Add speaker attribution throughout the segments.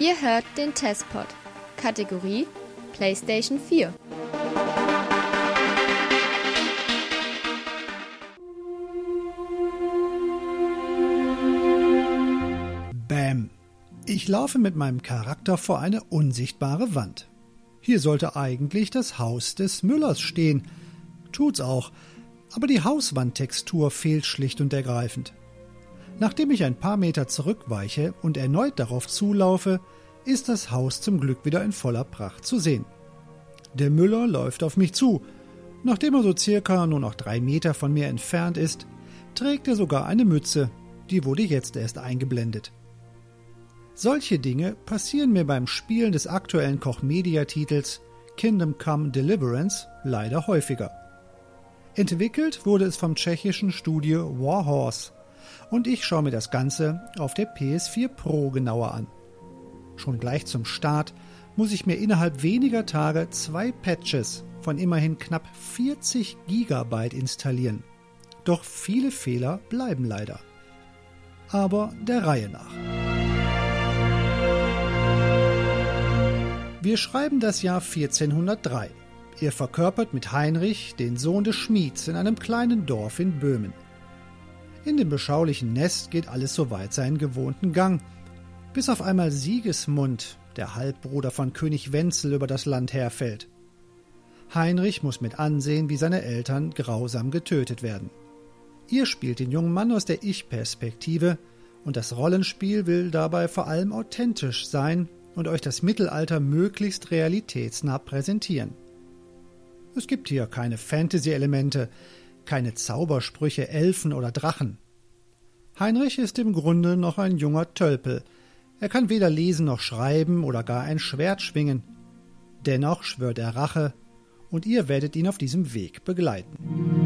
Speaker 1: Ihr hört den Testpod. Kategorie PlayStation 4.
Speaker 2: Bäm. Ich laufe mit meinem Charakter vor eine unsichtbare Wand. Hier sollte eigentlich das Haus des Müllers stehen. Tut's auch, aber die Hauswandtextur fehlt schlicht und ergreifend. Nachdem ich ein paar Meter zurückweiche und erneut darauf zulaufe, ist das Haus zum Glück wieder in voller Pracht zu sehen. Der Müller läuft auf mich zu. Nachdem er so circa nur noch 3 Meter von mir entfernt ist, trägt er sogar eine Mütze. Die wurde jetzt erst eingeblendet. Solche Dinge passieren mir beim Spielen des aktuellen Koch-Media-Titels Kingdom Come Deliverance leider häufiger. Entwickelt wurde es vom tschechischen Studio Warhorse und ich schaue mir das Ganze auf der PS4 Pro genauer an. Schon gleich zum Start muss ich mir innerhalb weniger Tage 2 Patches von immerhin knapp 40 GB installieren. Doch viele Fehler bleiben leider. Aber der Reihe nach. Wir schreiben das Jahr 1403. Ihr verkörpert mit Heinrich den Sohn des Schmieds in einem kleinen Dorf in Böhmen. In dem beschaulichen Nest geht alles soweit seinen gewohnten Gang, bis auf einmal Sigismund, der Halbbruder von König Wenzel, über das Land herfällt. Heinrich muss mit ansehen, wie seine Eltern grausam getötet werden. Ihr spielt den jungen Mann aus der Ich-Perspektive und das Rollenspiel will dabei vor allem authentisch sein und euch das Mittelalter möglichst realitätsnah präsentieren. Es gibt hier keine Fantasy-Elemente, keine Zaubersprüche, Elfen oder Drachen. Heinrich ist im Grunde noch ein junger Tölpel. Er kann weder lesen noch schreiben oder gar ein Schwert schwingen. Dennoch schwört er Rache und ihr werdet ihn auf diesem Weg begleiten.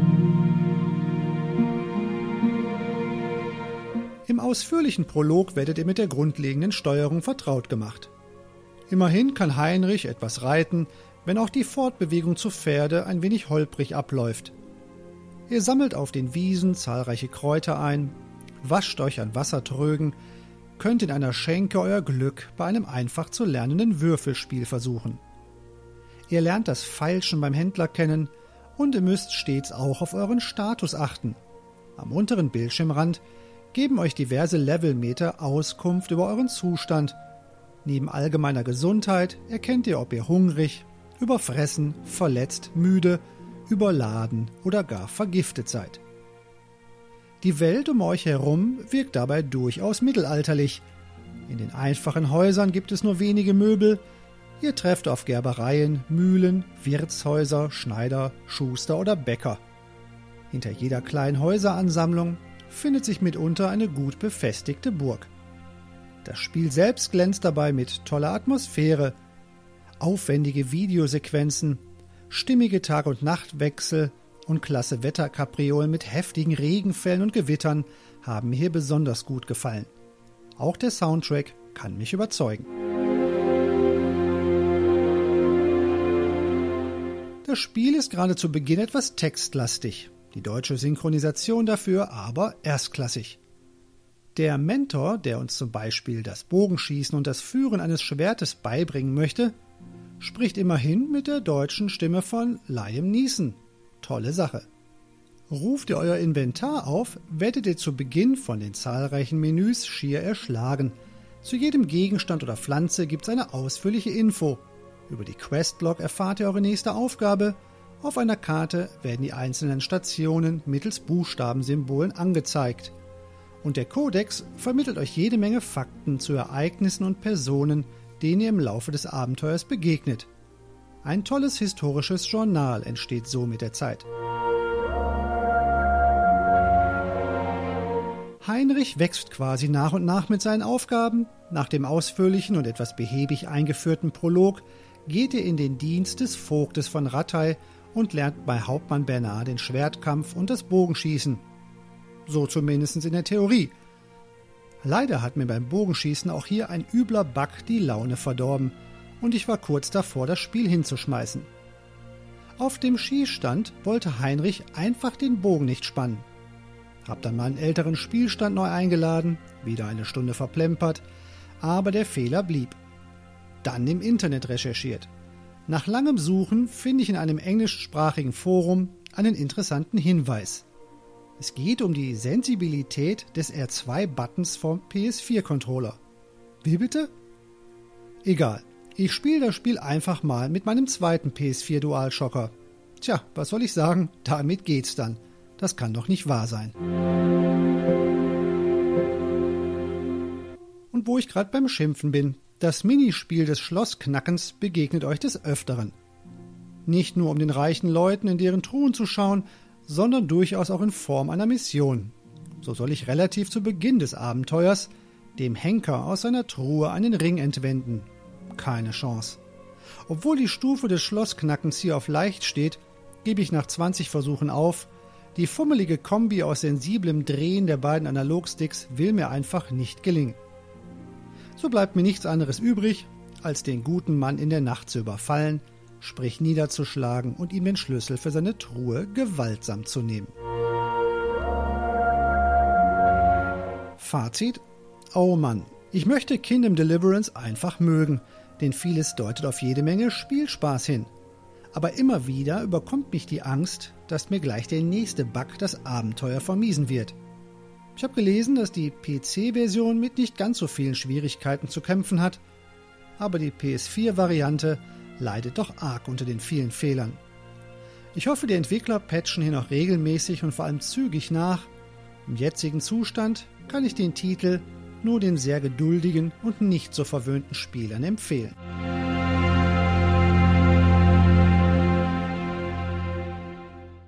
Speaker 2: Im ausführlichen Prolog werdet ihr mit der grundlegenden Steuerung vertraut gemacht. Immerhin kann Heinrich etwas reiten, wenn auch die Fortbewegung zu Pferde ein wenig holprig abläuft. Ihr sammelt auf den Wiesen zahlreiche Kräuter ein, wascht euch an Wassertrögen, könnt in einer Schenke euer Glück bei einem einfach zu lernenden Würfelspiel versuchen. Ihr lernt das Feilschen beim Händler kennen und ihr müsst stets auch auf euren Status achten. Am unteren Bildschirmrand geben euch diverse Levelmeter Auskunft über euren Zustand. Neben allgemeiner Gesundheit erkennt ihr, ob ihr hungrig, überfressen, verletzt, müde, überladen oder gar vergiftet seid. Die Welt um euch herum wirkt dabei durchaus mittelalterlich. In den einfachen Häusern gibt es nur wenige Möbel. Ihr trefft auf Gerbereien, Mühlen, Wirtshäuser, Schneider, Schuster oder Bäcker. Hinter jeder kleinen Häuseransammlung findet sich mitunter eine gut befestigte Burg. Das Spiel selbst glänzt dabei mit toller Atmosphäre, aufwendige Videosequenzen, stimmige Tag- und Nachtwechsel und klasse Wetterkapriolen mit heftigen Regenfällen und Gewittern haben mir hier besonders gut gefallen. Auch der Soundtrack kann mich überzeugen. Das Spiel ist gerade zu Beginn etwas textlastig, die deutsche Synchronisation dafür aber erstklassig. Der Mentor, der uns zum Beispiel das Bogenschießen und das Führen eines Schwertes beibringen möchte, spricht immerhin mit der deutschen Stimme von Liam Neeson. Tolle Sache. Ruft ihr euer Inventar auf, werdet ihr zu Beginn von den zahlreichen Menüs schier erschlagen. Zu jedem Gegenstand oder Pflanze gibt es eine ausführliche Info. Über die Questlog erfahrt ihr eure nächste Aufgabe. Auf einer Karte werden die einzelnen Stationen mittels Buchstabensymbolen angezeigt. Und der Kodex vermittelt euch jede Menge Fakten zu Ereignissen und Personen, denen ihr im Laufe des Abenteuers begegnet. Ein tolles historisches Journal entsteht so mit der Zeit. Heinrich wächst quasi nach und nach mit seinen Aufgaben. Nach dem ausführlichen und etwas behäbig eingeführten Prolog geht er in den Dienst des Vogtes von Rattay und lernt bei Hauptmann Bernhard den Schwertkampf und das Bogenschießen. So zumindest in der Theorie. Leider hat mir beim Bogenschießen auch hier ein übler Bug die Laune verdorben und ich war kurz davor, das Spiel hinzuschmeißen. Auf dem Schießstand wollte Heinrich einfach den Bogen nicht spannen. Hab dann mal einen älteren Spielstand neu eingeladen, wieder eine Stunde verplempert, aber der Fehler blieb. dann im Internet recherchiert. Nach langem Suchen finde ich in einem englischsprachigen Forum einen interessanten Hinweis. Es geht um die Sensibilität des R2-Buttons vom PS4-Controller. Wie bitte? Egal, ich spiele das Spiel einfach mal mit meinem zweiten PS4 DualShocker. Tja, was soll ich sagen? Damit geht's dann. Das kann doch nicht wahr sein. Und wo ich gerade beim Schimpfen bin, das Minispiel des Schlossknackens begegnet euch des Öfteren. Nicht nur um den reichen Leuten in deren Truhen zu schauen, sondern durchaus auch in Form einer Mission. So soll ich relativ zu Beginn des Abenteuers dem Henker aus seiner Truhe einen Ring entwenden. Keine Chance. Obwohl die Stufe des Schlossknackens hier auf leicht steht, gebe ich nach 20 Versuchen auf. Die fummelige Kombi aus sensiblem Drehen der beiden Analogsticks will mir einfach nicht gelingen. So bleibt mir nichts anderes übrig, als den guten Mann in der Nacht zu überfallen, sprich niederzuschlagen und ihm den Schlüssel für seine Truhe gewaltsam zu nehmen. Fazit: Oh Mann, ich möchte Kingdom Deliverance einfach mögen, denn vieles deutet auf jede Menge Spielspaß hin. Aber immer wieder überkommt mich die Angst, dass mir gleich der nächste Bug das Abenteuer vermiesen wird. Ich habe gelesen, dass die PC-Version mit nicht ganz so vielen Schwierigkeiten zu kämpfen hat, aber die PS4-Variante leidet doch arg unter den vielen Fehlern. Ich hoffe, die Entwickler patchen hier noch regelmäßig und vor allem zügig nach. Im jetzigen Zustand kann ich den Titel nur den sehr geduldigen und nicht so verwöhnten Spielern empfehlen.